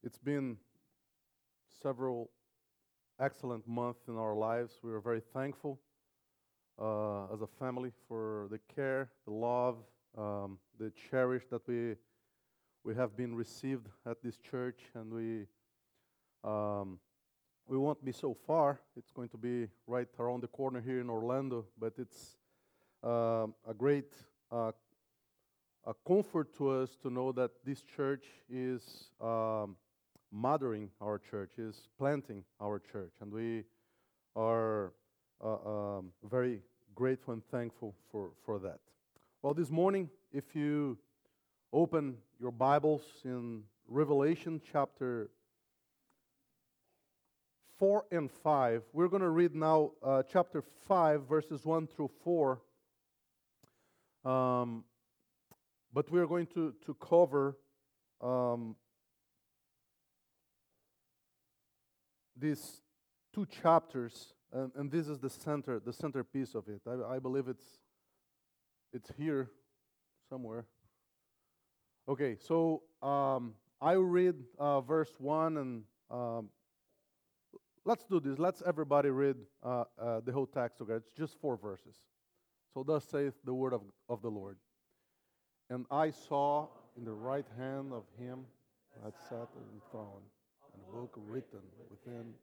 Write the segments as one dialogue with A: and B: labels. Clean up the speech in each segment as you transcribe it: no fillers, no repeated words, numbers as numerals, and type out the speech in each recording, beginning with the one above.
A: It's been several excellent months in our lives. We are very thankful as a family for the care, the love, the cherish that we have been received at this church, and we won't be so far. It's going to be right around the corner here in Orlando, but it's a great a comfort to us to know that this church is mothering our church, is planting our church, and we are very grateful and thankful for that. Well, this morning, if you open your Bibles in Revelation chapter 4 and 5, we're going to read now chapter 5, verses 1 through 4. But we are going to cover these two chapters, and this is the centerpiece of it. I believe it's here somewhere. Okay, so I will read verse 1, and let's do this. Let's everybody read the whole text together. It's just 4 verses. So thus saith the word of the Lord. And I saw in the right hand of him that sat on the throne, and a book written within,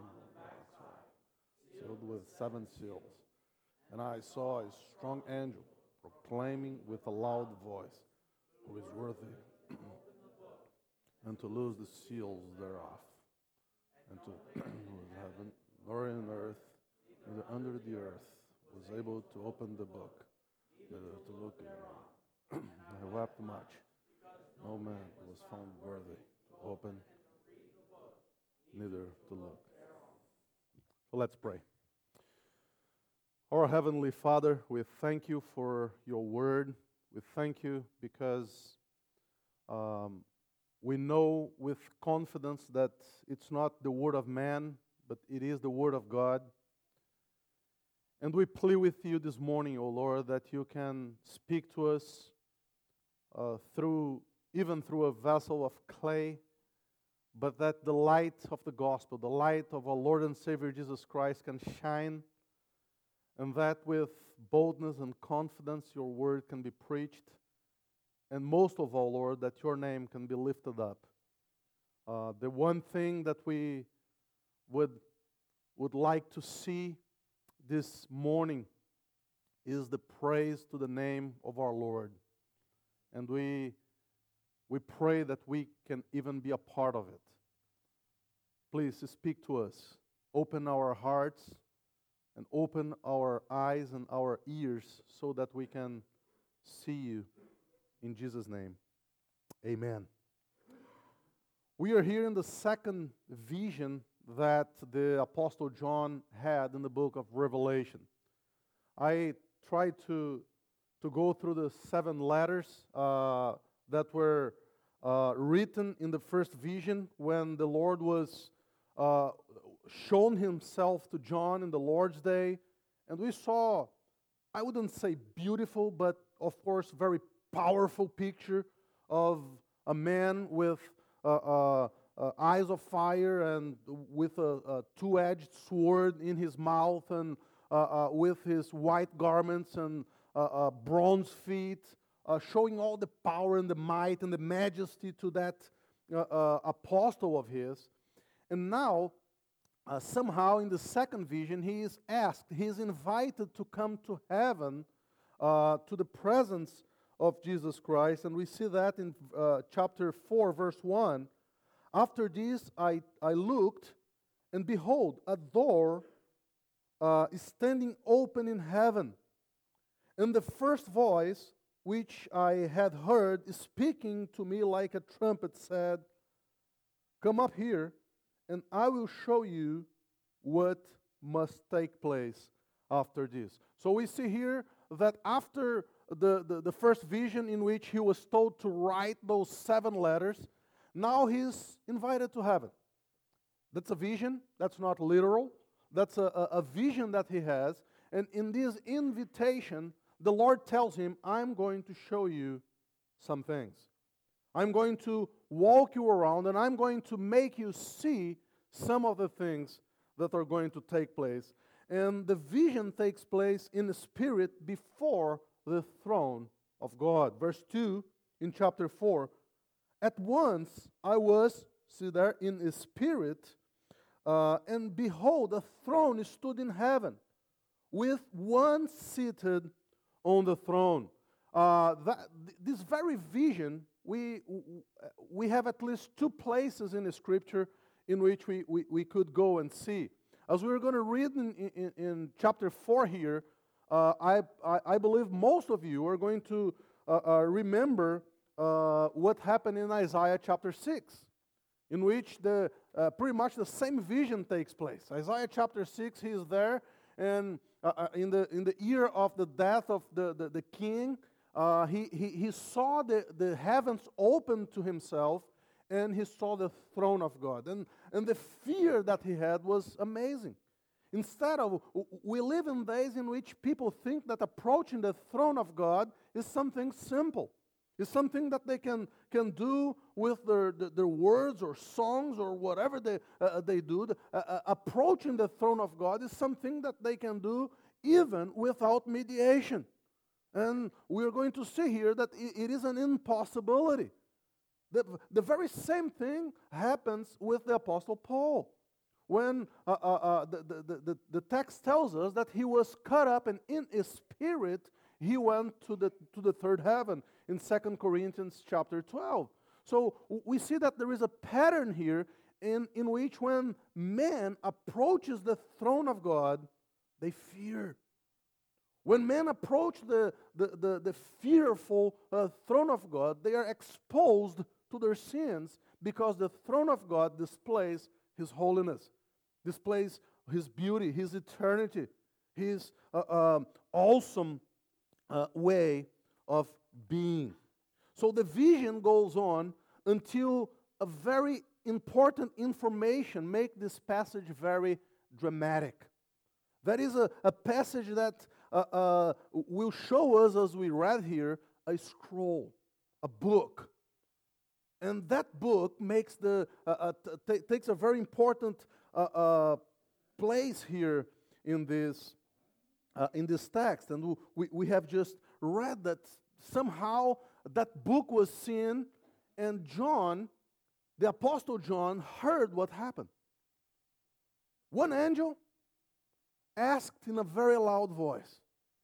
A: sealed with 7 seals. And I saw a strong angel proclaiming with a loud voice, who is worthy and to loose the seals thereof, and to whose heaven nor in earth, neither under the earth, was able to open the book, neither to look in it. I wept much. No man was found worthy to open, neither to look. So let's pray. Our Heavenly Father, we thank you for your word. We thank you because we know with confidence that it's not the word of man, but it is the word of God. And we plead with you this morning, O Lord, that you can speak to us even through a vessel of clay, but that the light of the gospel, the light of our Lord and Savior Jesus Christ can shine, and that with boldness and confidence your word can be preached, and most of all, Lord, that your name can be lifted up. The one thing that we would like to see this morning is the praise to the name of our Lord. And we pray that we can even be a part of it. Please speak to us. Open our hearts and open our eyes and our ears so that we can see you. In Jesus' name, amen. We are here in the second vision that the Apostle John had in the book of Revelation. I tried to go through the 7 letters that were written in the first vision when the Lord was shown himself to John in the Lord's Day. And we saw, I wouldn't say beautiful, but of course very powerful picture of a man with eyes of fire and with a two-edged sword in his mouth, and with his white garments and bronze feet, showing all the power and the might and the majesty to that apostle of his. And now, somehow in the second vision, he is asked, he is invited to come to heaven, to the presence of Jesus Christ. And we see that in chapter 4, verse 1. After this I looked, and behold, a door is standing open in heaven. And the first voice which I had heard speaking to me like a trumpet said, "Come up here, and I will show you what must take place after this." So we see here that after the first vision in which he was told to write those 7 letters, now he's invited to heaven. That's a vision. That's not literal. That's a vision that he has. And in this invitation, the Lord tells him, I'm going to show you some things. I'm going to walk you around, and I'm going to make you see some of the things that are going to take place. And the vision takes place in the spirit before the throne of God. Verse 2 in chapter 4. At once I was, see there, in the spirit, and behold, a throne stood in heaven, with one seated on the throne. This very vision, we have at least two places in the Scripture in which we could go and see. As we're going to read in chapter 4 here, I believe most of you are going to remember what happened in Isaiah chapter 6, in which pretty much the same vision takes place. Isaiah chapter 6, he is there, and in the year of the death of the king, he saw the heavens open to himself, and he saw the throne of God. And the fear that he had was amazing. Instead of, we live in days in which people think that approaching the throne of God is something simple. It's something that they can do with their words or songs or whatever they do. Approaching the throne of God is something that they can do even without mediation. And we're going to see here that it is an impossibility. The very same thing happens with the Apostle Paul. When the text tells us that he was caught up, and in his spirit he went to the third heaven in 2 Corinthians chapter 12. So we see that there is a pattern here in which when man approaches the throne of God, they fear. When men approach the fearful throne of God, they are exposed to their sins, because the throne of God displays His holiness, displays His beauty, His eternity, His awesome way of being. So the vision goes on until a very important information make this passage very dramatic. That is a passage that will show us, as we read here, a scroll, a book. And that book makes takes a very important place here in this text. And we have just read that somehow that book was seen, and John, the Apostle John, heard what happened. One angel asked in a very loud voice,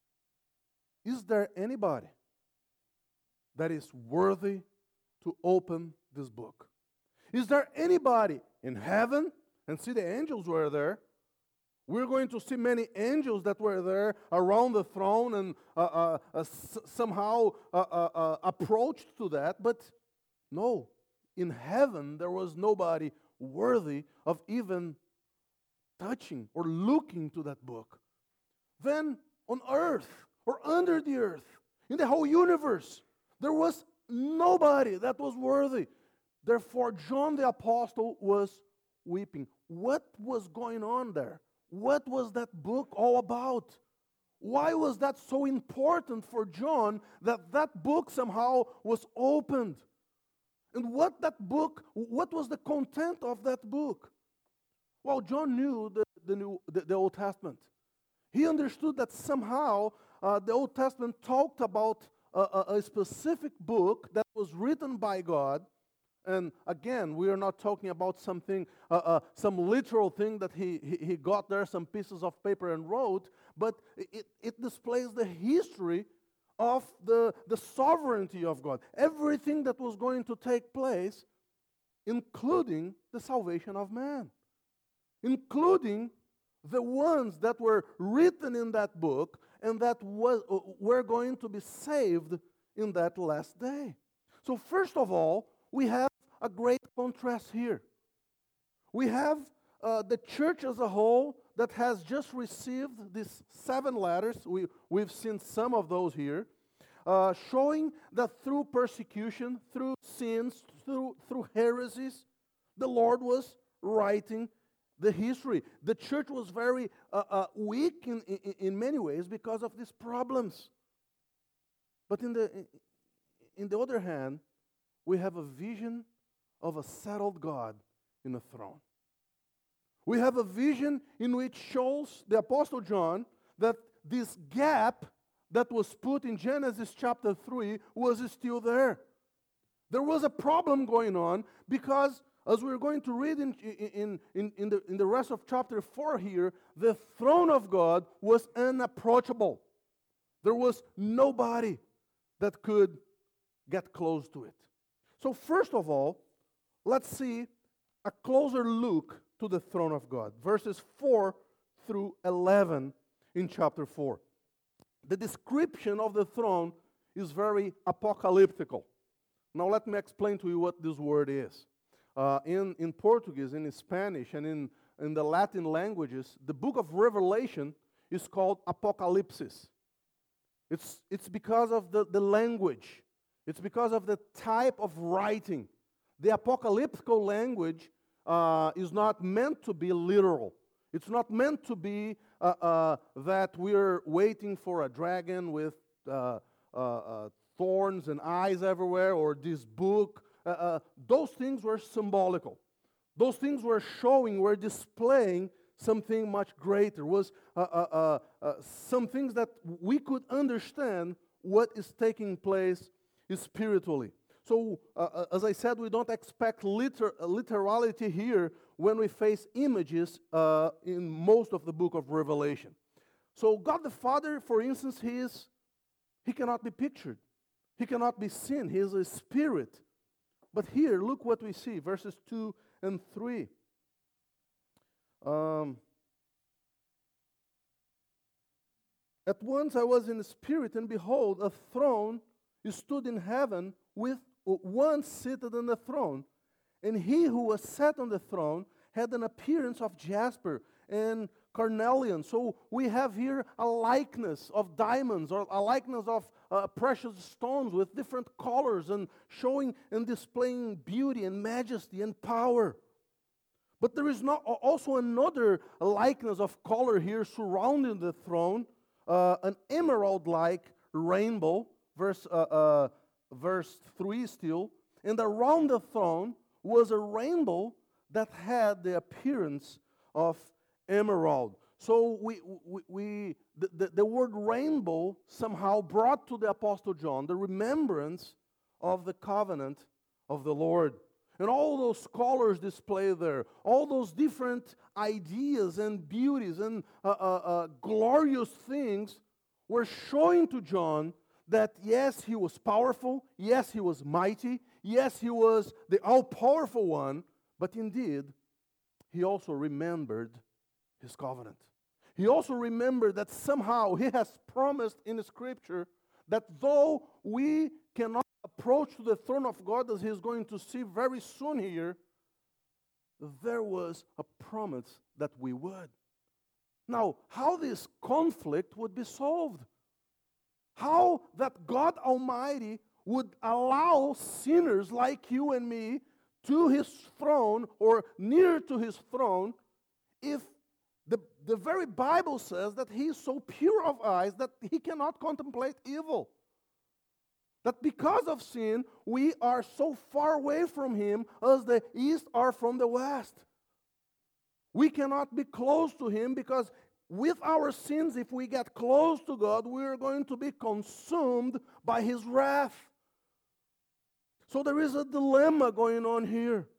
A: "Is there anybody that is worthy to open this book? Is there anybody in heaven?" And see, the angels were there. We're going to see many angels that were there around the throne and somehow approached to that. But no, in heaven there was nobody worthy of even touching or looking to that book. Then on earth or under the earth, in the whole universe, there was nobody that was worthy. Therefore, John the Apostle was weeping. What was going on there? What was that book all about? Why was that so important for John that that book somehow was opened? And what was the content of that book? Well, John knew the Old Testament. He understood that somehow the Old Testament talked about a specific book that was written by God. And again, we are not talking about something, some literal thing that he got there, some pieces of paper and wrote, but it displays the history of the sovereignty of God. Everything that was going to take place, including the salvation of man, including the ones that were written in that book and that were going to be saved in that last day. So first of all, we have a great contrast here. We have the church as a whole that has just received these 7 letters. We've seen some of those here, showing that through persecution, through sins, through heresies, the Lord was writing the history. The church was very weak in many ways because of these problems. But in the other hand, we have a vision of a settled God in a throne. We have a vision in which shows the Apostle John that this gap that was put in Genesis chapter 3 was still there. There was a problem going on because, as we're going to read in the rest of chapter 4 here, the throne of God was unapproachable. There was nobody that could get close to it. So first of all, let's see a closer look to the throne of God. Verses 4 through 11 in chapter 4. The description of the throne is very apocalyptical. Now let me explain to you what this word is. In Portuguese, in Spanish, and in the Latin languages, the book of Revelation is called Apocalypsis. It's because of the language. It's because of the type of writing. The apocalyptical language is not meant to be literal. It's not meant to be that we're waiting for a dragon with thorns and eyes everywhere, or this book. Those things were symbolical. Those things were showing, were displaying something much greater. Was some things that we could understand what is taking place spiritually. So, as I said, we don't expect literality here when we face images in most of the book of Revelation. So, God the Father, for instance, He cannot be pictured. He cannot be seen. He is a spirit. But here, look what we see, verses 2 and 3. At once I was in the spirit, and behold, a throne stood in heaven with one seated on the throne. And he who was sat on the throne had an appearance of jasper and carnelian. So we have here a likeness of diamonds, or a likeness of precious stones with different colors, and showing and displaying beauty and majesty and power. But there is also another likeness of color here surrounding the throne, an emerald-like rainbow, verse 3 still, and around the throne was a rainbow that had the appearance of emerald. So the word rainbow somehow brought to the Apostle John the remembrance of the covenant of the Lord. And all those colors displayed there, all those different ideas and beauties and glorious things were showing to John that yes, he was powerful, yes, he was mighty, yes, he was the all-powerful one, but indeed, he also remembered his covenant. He also remembered that somehow he has promised in the Scripture that though we cannot approach to the throne of God, as he's going to see very soon here, there was a promise that we would. Now, how this conflict would be solved? How that God Almighty would allow sinners like you and me to His throne or near to His throne if the very Bible says that He is so pure of eyes that He cannot contemplate evil. That because of sin, we are so far away from Him as the east are from the west. We cannot be close to Him because with our sins, if we get close to God, we are going to be consumed by His wrath. So there is a dilemma going on here.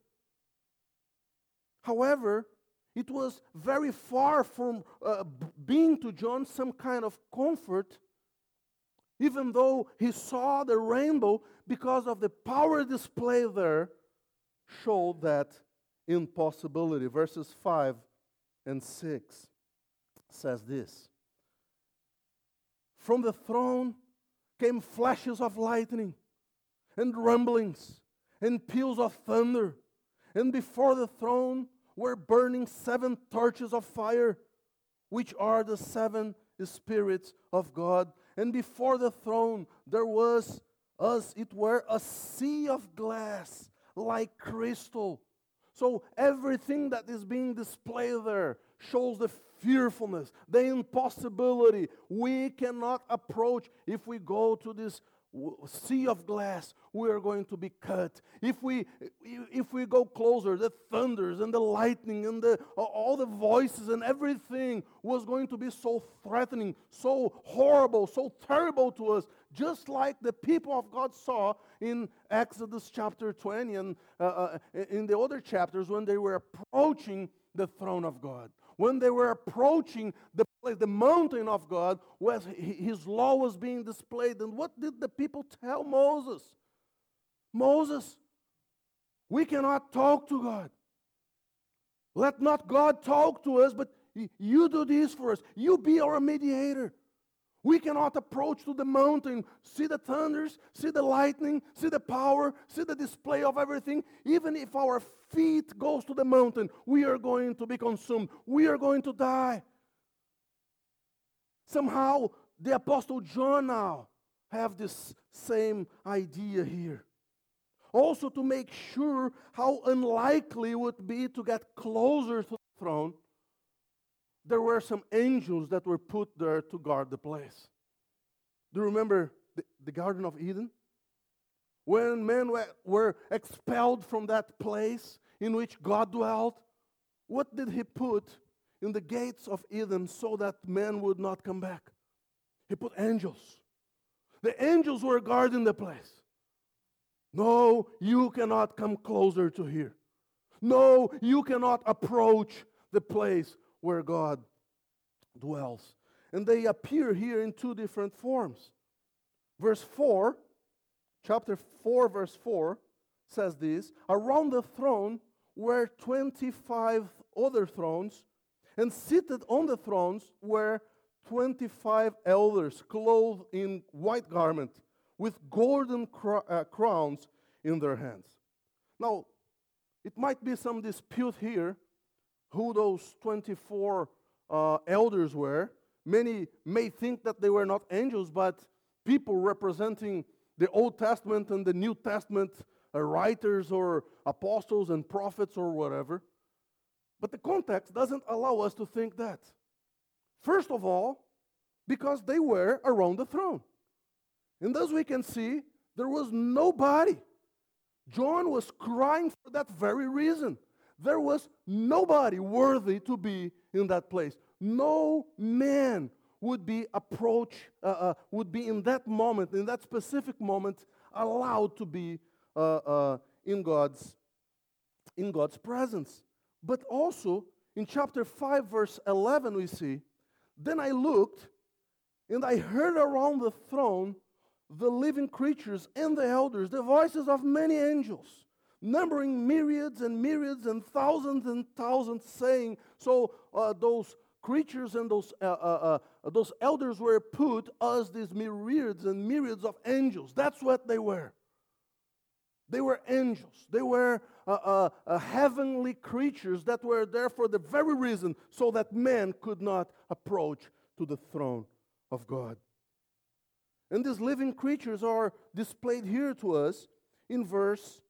A: However, it was very far from being to John some kind of comfort, even though he saw the rainbow, because of the power display there, showed that impossibility. Verses 5 and 6 says this: from the throne came flashes of lightning, and rumblings, and peals of thunder, and before the throne were burning 7 torches of fire, which are the 7 spirits of God. And before the throne there was, as it were, a sea of glass, like crystal. So everything that is being displayed there shows the fearfulness, the impossibility. We cannot approach if we go to this sea of glass, we are going to be cut. If we go closer, the thunders and the lightning and all the voices and everything was going to be so threatening, so horrible, so terrible to us, just like the people of God saw in Exodus chapter 20 and in the other chapters when they were approaching the throne of God. When they were approaching the place, the mountain of God, where His law was being displayed. And what did the people tell Moses? Moses, we cannot talk to God. Let not God talk to us, but you do this for us. You be our mediator. We cannot approach to the mountain, see the thunders, see the lightning, see the power, see the display of everything. Even if our feet goes to the mountain, we are going to be consumed. We are going to die. Somehow, the Apostle John now have this same idea here. Also, to make sure how unlikely it would be to get closer to the throne, there were some angels that were put there to guard the place. Do you remember the Garden of Eden? When men were expelled from that place in which God dwelt, what did He put in the gates of Eden so that men would not come back? He put angels. The angels were guarding the place. No, you cannot come closer to here. No, you cannot approach the place where God dwells. And they appear here in two different forms. Verse 4, chapter 4, verse 4 says this: around the throne were 25 other thrones, and seated on the thrones were 25 elders, clothed in white garment, with golden crowns in their hands. Now, it might be some dispute here who those 24 elders were. Many may think that they were not angels, but people representing the Old Testament and the New Testament writers or apostles and prophets or whatever. But the context doesn't allow us to think that. First of all, because they were around the throne. And as we can see, there was nobody. John was crying for that very reason. There was nobody worthy to be in that place. No man would be would be in that moment, in that specific moment, allowed to be in God's presence. But also, in chapter 5, verse 11, we see, then I looked, and I heard around the throne the living creatures and the elders, the voices of many angels, numbering myriads and myriads and thousands, saying, so those creatures and those elders were put as these myriads and myriads of angels. That's what they were. They were angels. They were heavenly creatures that were there for the very reason so that man could not approach to the throne of God. And these living creatures are displayed here to us in verse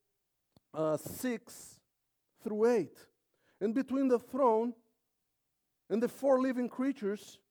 A: 6 through 8. And between the throne and the four living creatures,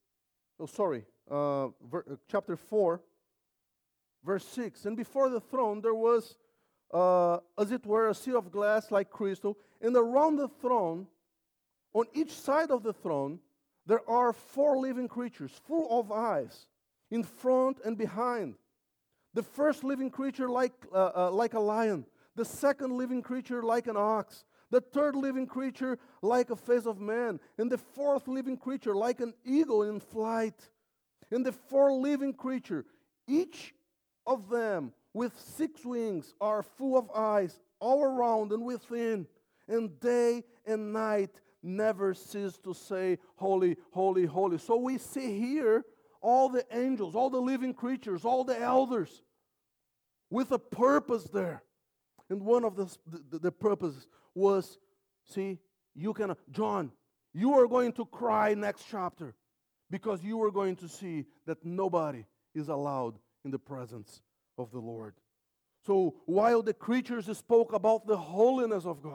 A: chapter 4, verse 6. And before the throne there was, as it were, a sea of glass like crystal. And around the throne, on each side of the throne, there are four living creatures, full of eyes, in front and behind. The first living creature like a lion. The second living creature like an ox. The third living creature like a face of man. And the fourth living creature like an eagle in flight. And the four living creatures, each of them with 6 wings, are full of eyes all around and within. And day and night never cease to say, holy, holy, holy. So we see here all the angels, all the living creatures, all the elders with a purpose there. And one of the purposes was, see, John, you are going to cry next chapter because you are going to see that nobody is allowed in the presence of the Lord. So while the creatures spoke about the holiness of God,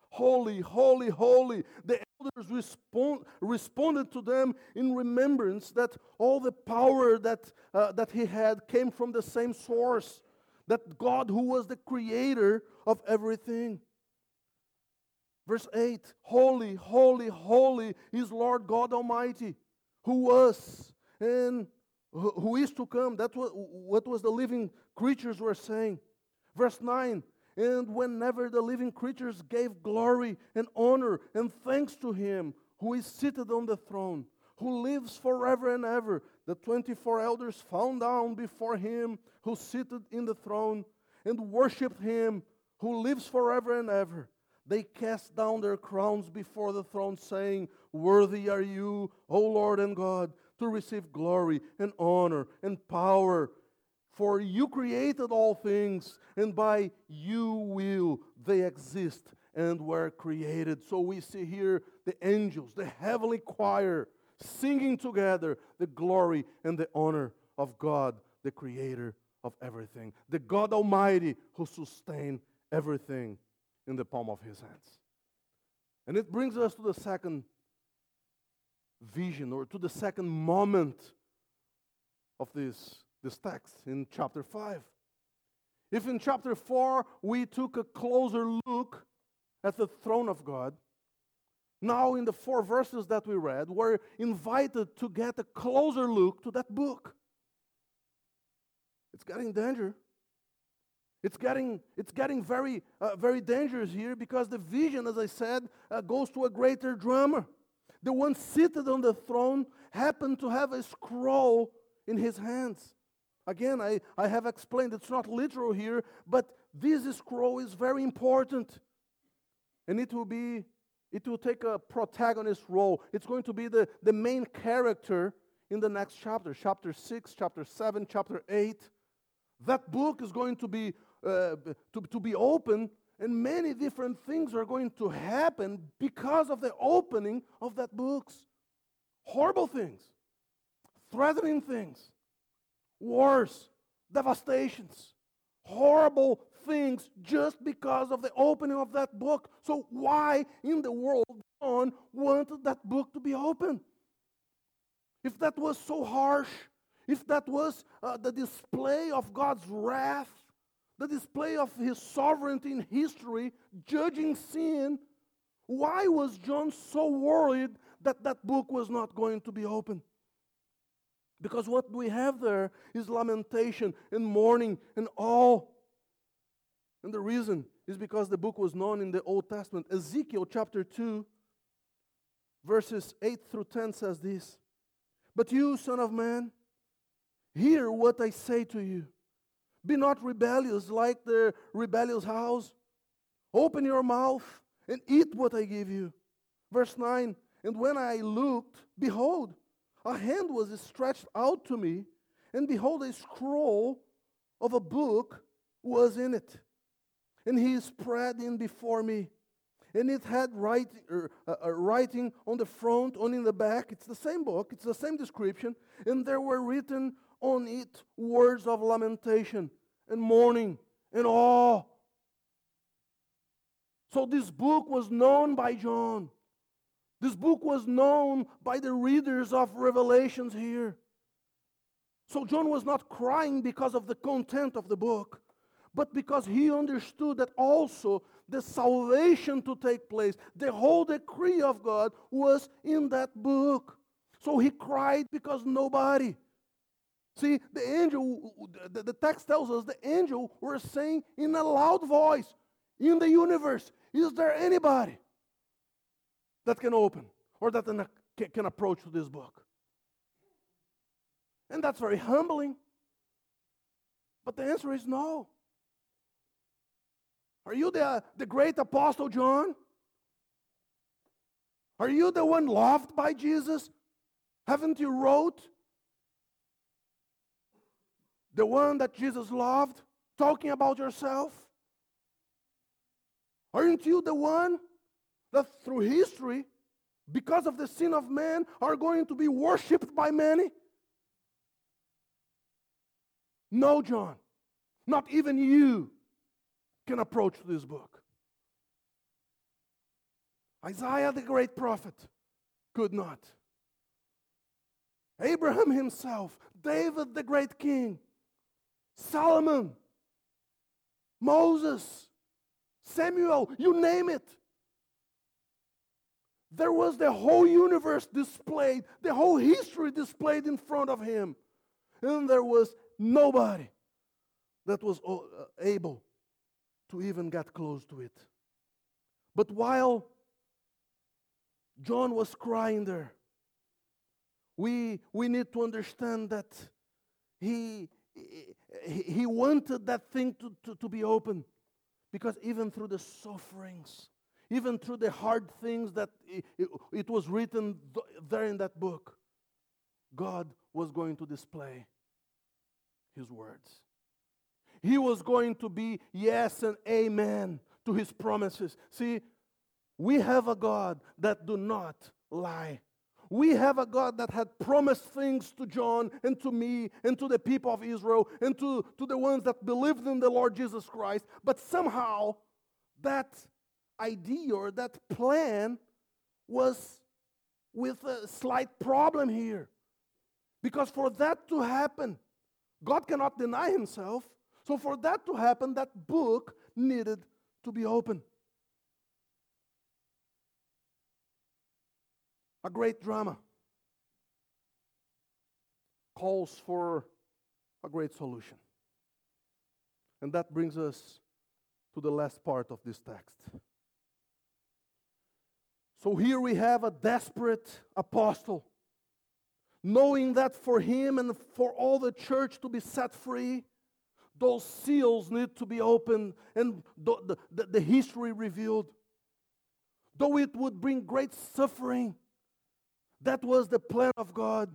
A: Holy, holy, holy. The elders responded to them in remembrance that all the power that he had came from the same source, that God who was the creator of everything. Verse 8, holy, holy, holy is Lord God Almighty, who was and who is to come. That's what was the living creatures were saying. Verse 9, and whenever the living creatures gave glory and honor and thanks to Him who is seated on the throne, who lives forever and ever, the 24 elders fell down before Him who seated in the throne and worshipped Him who lives forever and ever. They cast down their crowns before the throne, saying, worthy are you, O Lord and God, to receive glory and honor and power. For you created all things, and by you will they exist and were created. So we see here the angels, the heavenly choir, singing together the glory and the honor of God, the creator of everything, the God Almighty who sustains everything in the palm of His hands. And it brings us to the second vision, or to the second moment of this text in chapter 5. If in chapter 4 we took a closer look at the throne of God, now in the 4 verses that we read, we're invited to get a closer look to that book. It's getting dangerous. It's getting very very dangerous here, because the vision, as I said, goes to a greater drama. The one seated on the throne happened to have a scroll in his hands. Again, I have explained it's not literal here, but this scroll is very important. And it will take a protagonist role. It's going to be the main character in the next chapter, chapter 6, chapter 7, chapter 8. That book is going to be open, and many different things are going to happen because of the opening of that book. Horrible things, threatening things, wars, devastations, horrible things just because of the opening of that book. So why in the world John wanted that book to be open? If that was so harsh, if that was the display of God's wrath, the display of His sovereignty in history, judging sin, why was John so worried that that book was not going to be open? Because what we have there is lamentation and mourning and all. And the reason is because the book was known in the Old Testament. Ezekiel chapter 2, verses 8 through 10 says this, but you, son of man, hear what I say to you. Be not rebellious like the rebellious house. Open your mouth and eat what I give you. Verse 9, and when I looked, behold, a hand was stretched out to me, and behold, a scroll of a book was in it. And He spread in before me. And it had writing on the front, on in the back. It's the same book, it's the same description. And there were written on it words of lamentation and mourning and awe. So this book was known by John. This book was known by the readers of Revelations here. So John was not crying because of the content of the book, but because he understood that also the salvation to take place, the whole decree of God was in that book. So he cried because nobody. See, the angel, the text tells us the angel were saying in a loud voice, in the universe, is there anybody that can open or that can approach to this book? And that's very humbling. But the answer is no. Are you the great apostle John? Are you the one loved by Jesus? Haven't you wrote the one that Jesus loved, talking about yourself? Aren't you the one that through history, because of the sin of man, are going to be worshipped by many? No, John, not even you can approach this book. Isaiah, the great prophet, could not. Abraham himself, David, the great king, Solomon, Moses, Samuel, you name it. There was the whole universe displayed, the whole history displayed in front of him. And there was nobody that was able to even get close to it. But while John was crying there, we need to understand that he wanted that thing to be open. Because even through the sufferings, even through the hard things that it was written there in that book, God was going to display His words. He was going to be yes and amen to His promises. See, we have a God that do not lie. We have a God that had promised things to John and to me and to the people of Israel and to the ones that believed in the Lord Jesus Christ. But somehow that idea or that plan was with a slight problem here. Because for that to happen, God cannot deny Himself. So for that to happen, that book needed to be open. A great drama calls for a great solution. And that brings us to the last part of this text. So here we have a desperate apostle, knowing that for him and for all the church to be set free, those seals need to be opened and the history revealed. Though it would bring great suffering, that was the plan of God.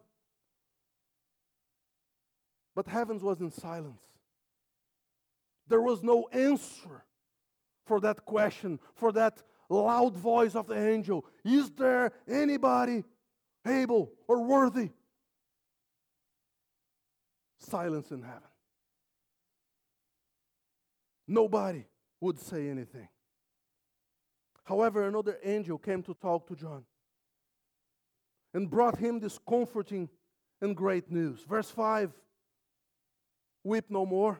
A: But heavens was in silence. There was no answer for that question, for that loud voice of the angel. Is there anybody able or worthy? Silence in heaven. Nobody would say anything. However, another angel came to talk to John and brought him this comforting and great news. Verse 5, weep no more.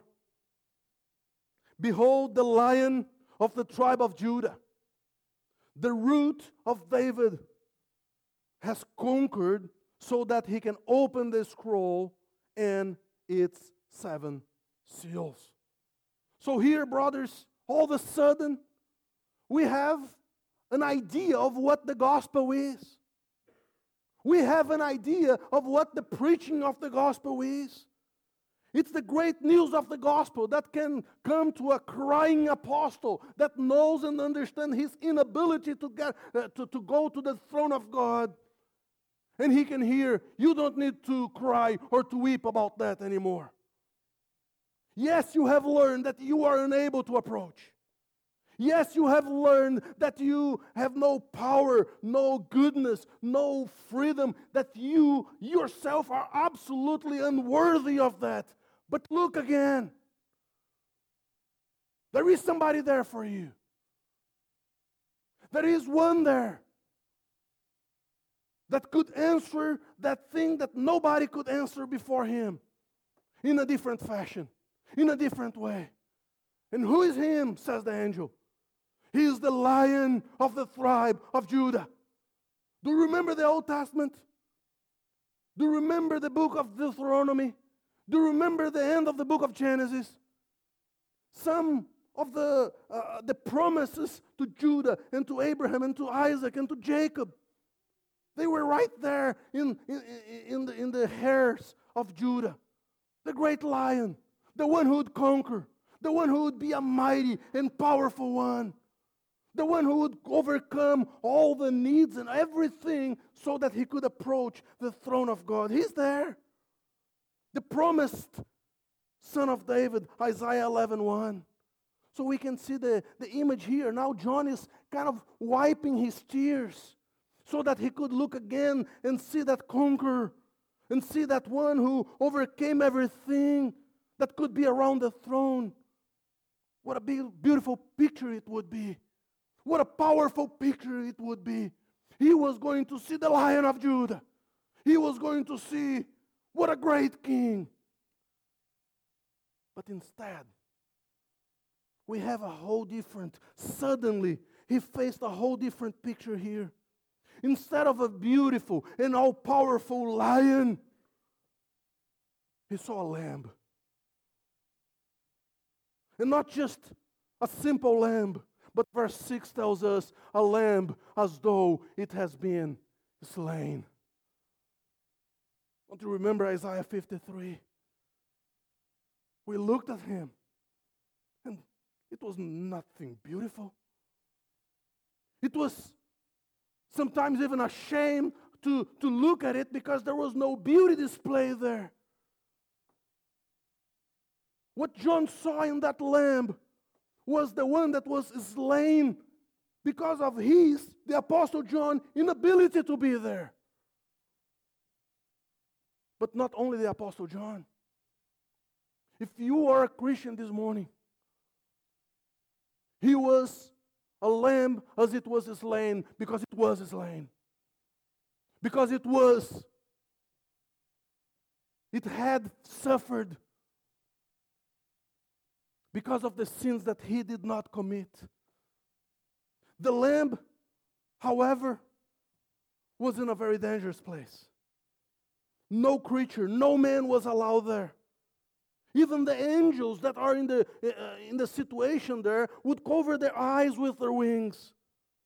A: Behold, the Lion of the tribe of Judah, the root of David, has conquered so that he can open the scroll and its 7 seals. So here, brothers, all of a sudden, we have an idea of what the gospel is. We have an idea of what the preaching of the gospel is. It's the great news of the gospel that can come to a crying apostle that knows and understands his inability to go to the throne of God. And he can hear, you don't need to cry or to weep about that anymore. Yes, you have learned that you are unable to approach. Yes, you have learned that you have no power, no goodness, no freedom, that you yourself are absolutely unworthy of that. But look again. There is somebody there for you. There is one there that could answer that thing that nobody could answer before him in a different fashion, in a different way. And who is him, says the angel? He is the Lion of the tribe of Judah. Do you remember the Old Testament? Do you remember the book of Deuteronomy? Do you remember the end of the book of Genesis? Some of the promises to Judah and to Abraham and to Isaac and to Jacob, they were right there in the hairs of Judah. The great lion, the one who would conquer, the one who would be a mighty and powerful one, the one who would overcome all the needs and everything so that he could approach the throne of God. He's there. The promised son of David, Isaiah 11:1. So we can see the image here. Now John is kind of wiping his tears so that he could look again and see that conqueror and see that one who overcame everything that could be around the throne. What a beautiful picture it would be. What a powerful picture it would be. He was going to see the Lion of Judah. He was going to see what a great king. But instead, we have a whole different, suddenly, he faced a whole different picture here. Instead of a beautiful and all-powerful lion, he saw a lamb. And not just a simple lamb, but verse 6 tells us, a lamb as though it has been slain. Don't you remember Isaiah 53? We looked at him, and it was nothing beautiful. It was sometimes even a shame to look at it because there was no beauty displayed there. What John saw in that lamb was the one that was slain because of the Apostle John, inability to be there. But not only the Apostle John. If you are a Christian this morning, he was a lamb as it was slain because it was slain. Because it had suffered because of the sins that he did not commit. The lamb, however, was in a very dangerous place. No creature, no man was allowed there. Even the angels that are in the situation there would cover their eyes with their wings.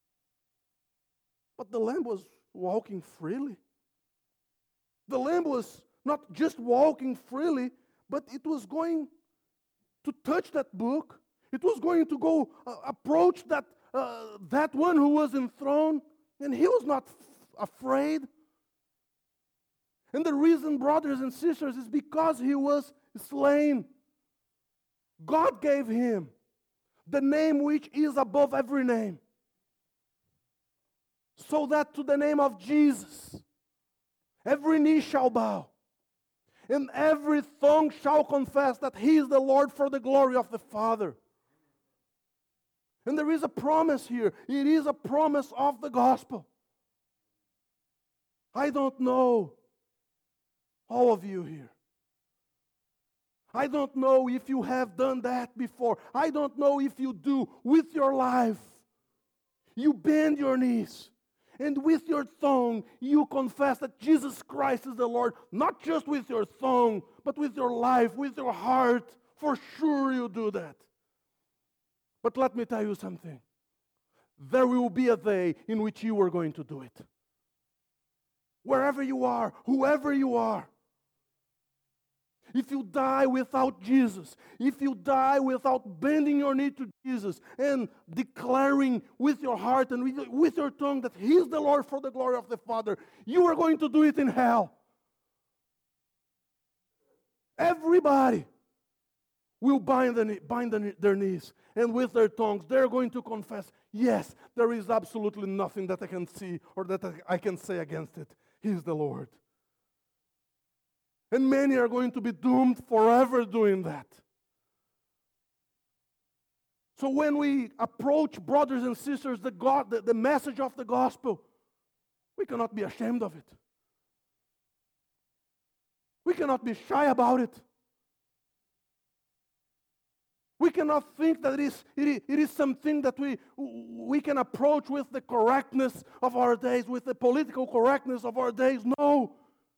A: But the lamb was walking freely. The lamb was not just walking freely, but it was going to touch that book. It was going to go approach that one who was enthroned, and he was not afraid. And the reason, brothers and sisters, is because he was slain. God gave him the name which is above every name, so that to the name of Jesus every knee shall bow, and every tongue shall confess that he is the Lord, for the glory of the Father. And there is a promise here. It is a promise of the gospel. I don't know all of you here. I don't know if you have done that before. I don't know if you do with your life. You bend your knees, and with your tongue you confess that Jesus Christ is the Lord, not just with your tongue, but with your life, with your heart. For sure you do that. But let me tell you something. There will be a day in which you are going to do it. Wherever you are, whoever you are. If you die without Jesus, if you die without bending your knee to Jesus and declaring with your heart and with your tongue that He is the Lord for the glory of the Father, you are going to do it in hell. Everybody will bind their knees, and with their tongues they're going to confess, yes, there is absolutely nothing that I can see or that I can say against it. He is the Lord. And many are going to be doomed forever doing that. So when we approach, brothers and sisters, the message of the gospel, we cannot be ashamed of it. We cannot be shy about it. We cannot think that it is something that we can approach with the correctness of our days, with the political correctness of our days. No.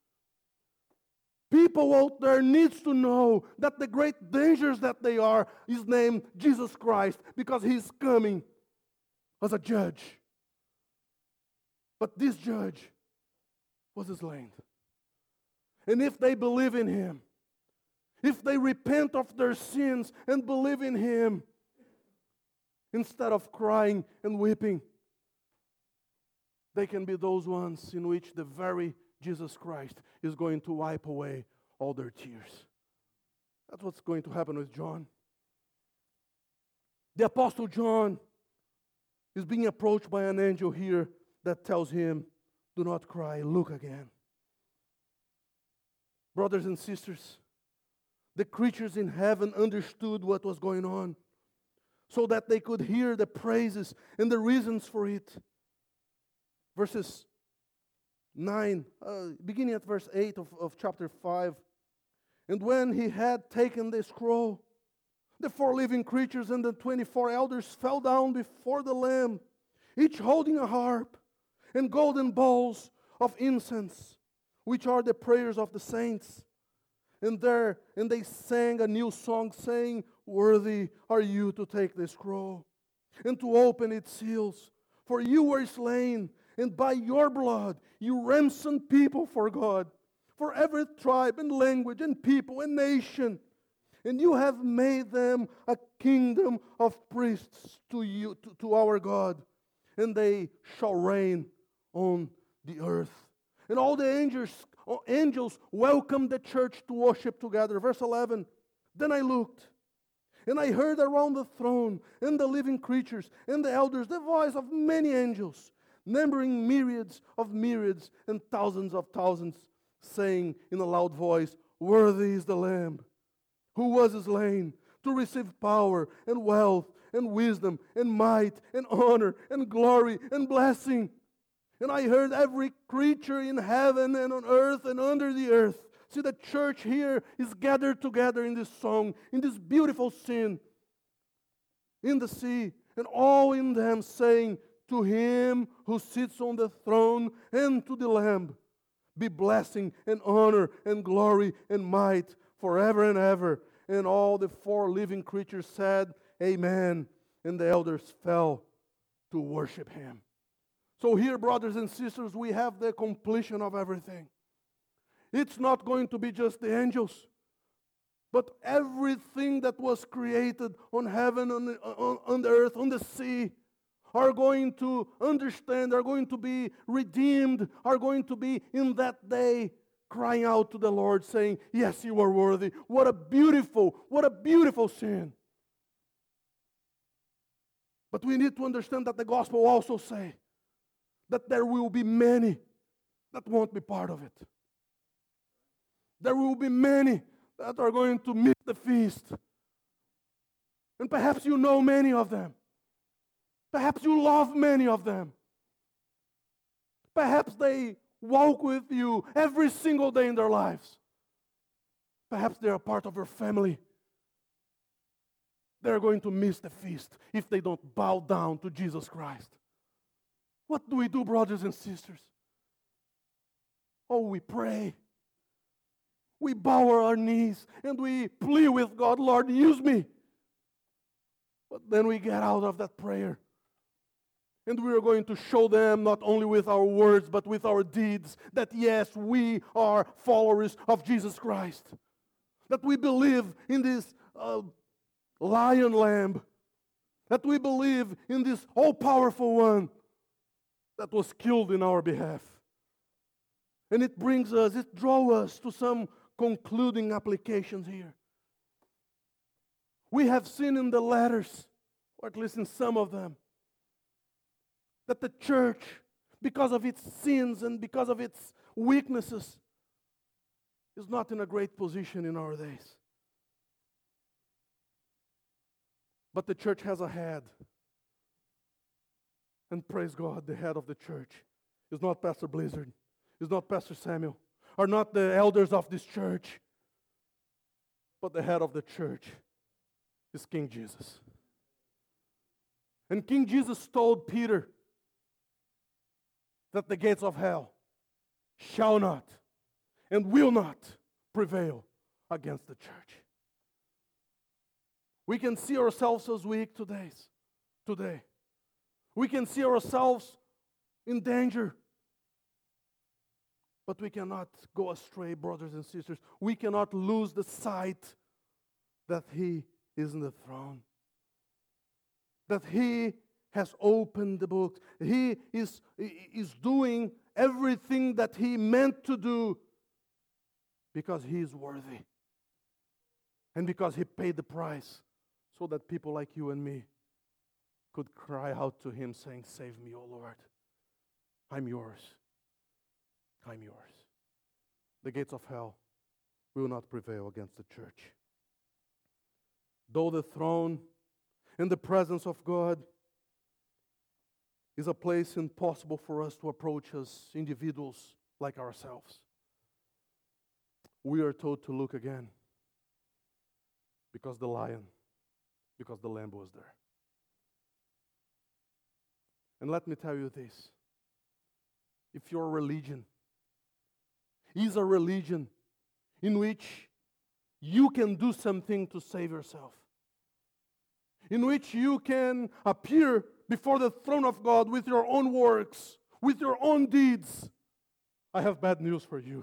A: People out there needs to know that the great dangers that they are is named Jesus Christ, because He's coming as a judge. But this judge was slain. And if they believe in Him, if they repent of their sins and believe in Him, instead of crying and weeping, they can be those ones in which the very Jesus Christ is going to wipe away all their tears. That's what's going to happen with John. The Apostle John is being approached by an angel here that tells him, do not cry, look again. Brothers and sisters, the creatures in heaven understood what was going on.
B: so that they could hear the praises and the reasons for it. Verses 9, beginning at verse 8 of chapter 5. And when he had taken the scroll, the 4 living creatures and the 24 elders fell down before the Lamb, each holding a harp and golden bowls of incense, which are the prayers of the saints. And they sang a new song, saying, Worthy are you to take the scroll and to open its seals. For you were slain, and by your blood you ransomed people for God, for every tribe and language and people and nation. And you have made them a kingdom of priests to our God, and they shall reign on the earth. And all the angels welcomed the church to worship together. Verse 11, Then I looked, and I heard around the throne and the living creatures and the elders the voice of many angels, numbering myriads of myriads and thousands of thousands, saying in a loud voice, Worthy is the Lamb who was slain to receive power and wealth and wisdom and might and honor and glory and blessing. And I heard every creature in heaven and on earth and under the earth. See, the church here is gathered together in this song, in this beautiful scene, in the sea, and all in them saying, To him who sits on the throne and to the Lamb be blessing and honor and glory and might forever and ever. And all the 4 living creatures said, Amen. And the elders fell to worship him. So here, brothers and sisters, we have the completion of everything. It's not going to be just the angels, but everything that was created on heaven, on the earth, on the sea, are going to understand, are going to be redeemed, are going to be in that day crying out to the Lord, saying, Yes, you are worthy. What a beautiful sin. But we need to understand that the gospel also say that there will be many that won't be part of it. There will be many that are going to miss the feast. And perhaps you know many of them. Perhaps you love many of them. Perhaps they walk with you every single day in their lives. Perhaps they are part of your family. They're going to miss the feast if they don't bow down to Jesus Christ. What do we do, brothers and sisters? Oh, we pray. We bow our knees and we plead with God, Lord, use me. But then we get out of that prayer. And we are going to show them not only with our words, but with our deeds, that yes, we are followers of Jesus Christ. That we believe in this lion lamb. That we believe in this all-powerful one that was killed in our behalf. And it draws us to some concluding applications here. We have seen in the letters, or at least in some of them, that the church, because of its sins and because of its weaknesses, is not in a great position in our days. But the church has a head. And praise God, the head of the church is not Pastor Blizzard, is not Pastor Samuel, are not the elders of this church, but the head of the church is King Jesus. And King Jesus told Peter that the gates of hell shall not and will not prevail against the church. We can see ourselves as weak today. We can see ourselves in danger. But we cannot go astray, brothers and sisters. We cannot lose the sight that He is in the throne. That He has opened the book. He is doing everything that He meant to do because He is worthy. And because He paid the price so that people like you and me could cry out to Him saying, "Save me, O Lord. I'm yours. I'm yours." The gates of hell will not prevail against the church. Though the throne And the presence of God is a place impossible for us to approach as individuals like ourselves. We are told to look again because the Lamb was there. And let me tell you this. If your religion is a religion in which you can do something to save yourself, in which you can appear before the throne of God with your own works, with your own deeds, I have bad news for you.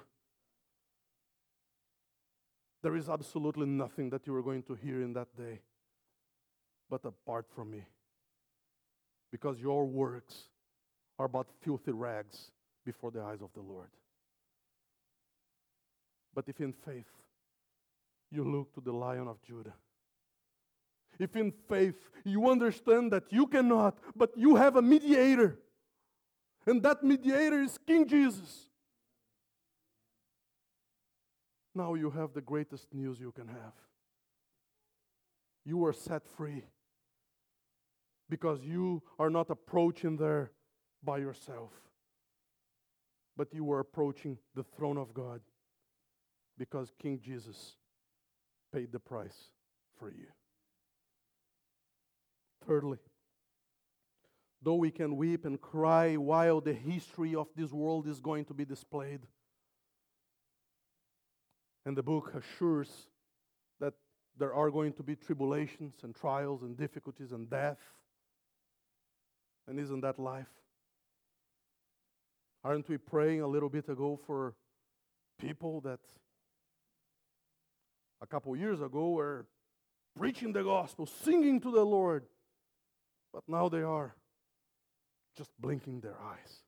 B: There is absolutely nothing that you are going to hear in that day but apart from me. Because your works are but filthy rags before the eyes of the Lord. But if in faith you look to the Lion of Judah, if in faith you understand that you cannot, but you have a mediator, and that mediator is King Jesus, now you have the greatest news you can have. You are set free because you are not approaching there by yourself, but you are approaching the throne of God because King Jesus paid the price for you. Thirdly, though we can weep and cry while the history of this world is going to be displayed, and the book assures that there are going to be tribulations and trials and difficulties and death, and isn't that life? Aren't we praying a little bit ago for people that a couple years ago were preaching the gospel, singing to the Lord, but now they are just blinking their eyes?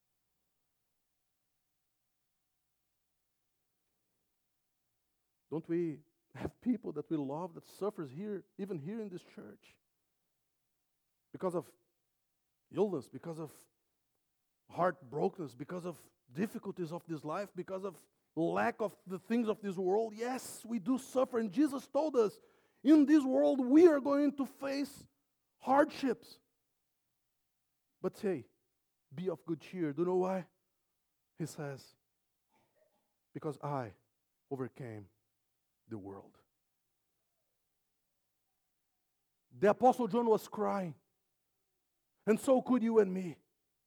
B: Don't we have people that we love that suffers here, even here in this church, because of illness, because of heartbrokenness, because of difficulties of this life, because of lack of the things of this world? Yes, we do suffer, and Jesus told us, in this world we are going to face hardships. But say, be of good cheer. Do you know why? He says, because I overcame the world. The Apostle John was crying, and so could you and me.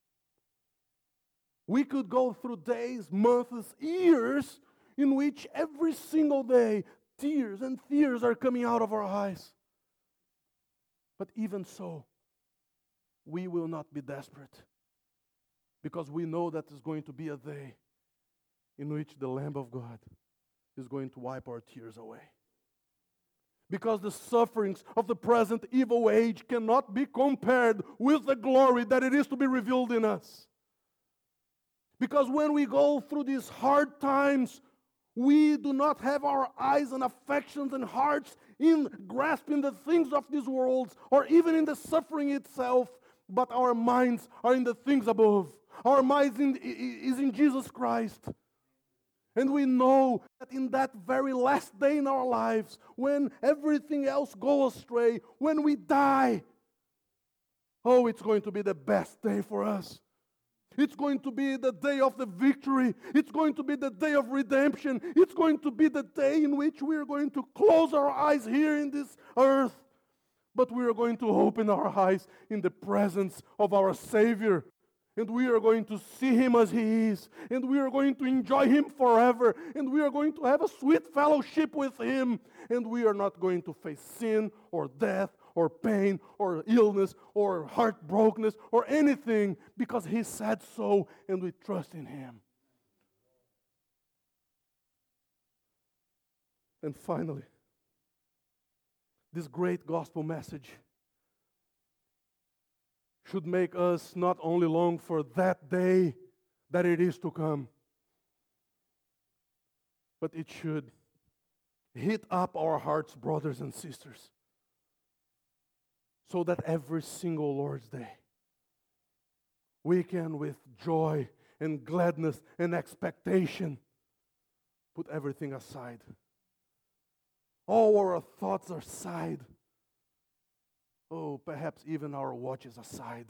B: We could go through days, months, years in which every single day tears and tears are coming out of our eyes. But even so, we will not be desperate, because we know that there's going to be a day in which the Lamb of God is going to wipe our tears away. Because the sufferings of the present evil age cannot be compared with the glory that it is to be revealed in us. Because when we go through these hard times, we do not have our eyes and affections and hearts in grasping the things of this world or even in the suffering itself, but our minds are in the things above. Our minds is in Jesus Christ. And we know that in that very last day in our lives, when everything else goes astray, when we die, oh, it's going to be the best day for us. It's going to be the day of the victory. It's going to be the day of redemption. It's going to be the day in which we are going to close our eyes here in this earth, but we are going to open our eyes in the presence of our Savior. And we are going to see Him as He is. And we are going to enjoy Him forever. And we are going to have a sweet fellowship with Him. And we are not going to face sin or death or pain or illness or heartbrokenness or anything, because He said so and we trust in Him. And finally, this great gospel message should make us not only long for that day that it is to come, but it should heat up our hearts, brothers and sisters, so that every single Lord's Day we can, with joy and gladness and expectation, put everything aside. All our thoughts aside. oh, perhaps even our watches aside,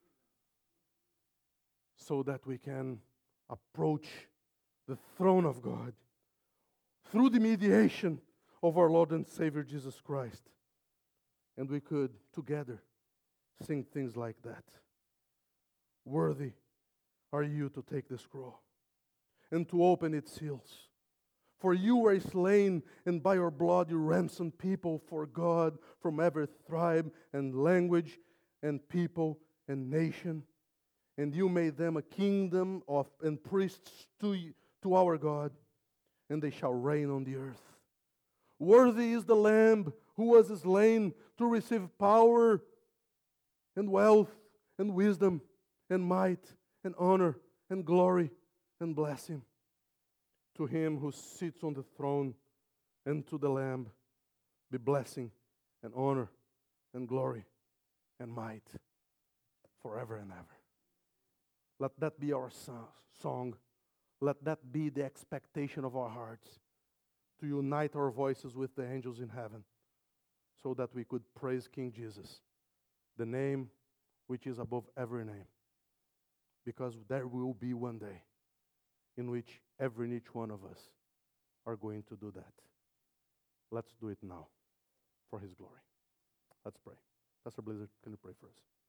B: so that we can approach the throne of God through the mediation of our Lord and Savior Jesus Christ. And we could together sing things like that. Worthy are you to take the scroll and to open its seals. For you were slain, and by your blood you ransomed people for God from every tribe and language and people and nation. And you made them a kingdom of and priests to our God, and they shall reign on the earth. Worthy is the Lamb who was slain to receive power and wealth and wisdom and might and honor and glory and blessing. To him who sits on the throne and to the Lamb be blessing and honor and glory and might forever and ever. Let that be our song. Let that be the expectation of our hearts, to unite our voices with the angels in heaven, so that we could praise King Jesus, the name which is above every name. Because there will be one day in which every and each one of us are going to do that. Let's do it now for His glory. Let's pray. Pastor Blizzard, can you pray for us?